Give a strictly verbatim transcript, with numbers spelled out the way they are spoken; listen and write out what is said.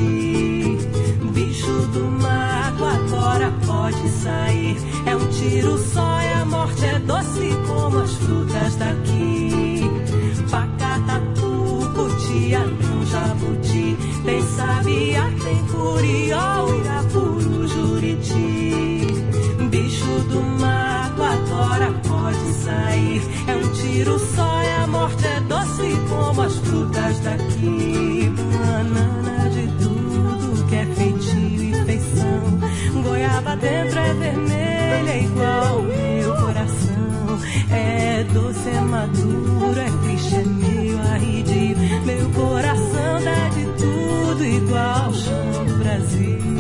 Juriti. Bicho do mato agora pode sair. É um tiro só e a morte é doce como as frutas daqui. Pacatatu, cutia, não jabuti. Tem sabiá, tem curió, irapuru, Juriti. Bicho do mato agora pode sair. É um tiro só e a morte é doce como as frutas daqui. Banana de tudo que é feitio e feição. Goiaba dentro é vermelha igual o meu coração. É doce, é maduro, é triste, é meio arredio. Meu coração dá de tudo igual ao chão do Brasil.